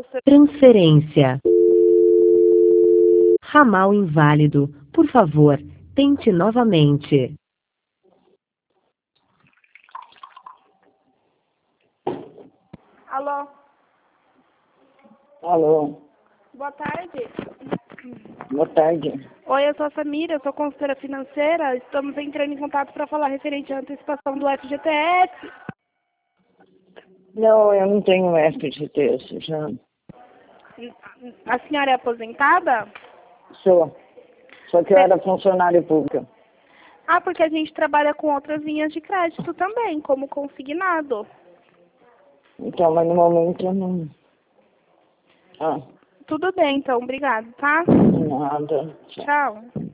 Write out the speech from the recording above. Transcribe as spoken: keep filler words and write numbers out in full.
seu... Transferência. Ramal inválido. Por favor, tente novamente. Alô? Alô, Boa tarde. boa tarde. Oi, eu sou a Samira, eu sou consultora financeira. Estamos entrando em contato para falar referente à antecipação do F G T S. Não, eu não tenho F G T S já. A senhora é aposentada? Sou. Só que eu era funcionária pública. Ah, porque a gente trabalha com outras linhas de crédito também, como consignado. Então, mas no momento eu não. Ah, Tudo bem, então. Obrigado, tá? nada. Tchau.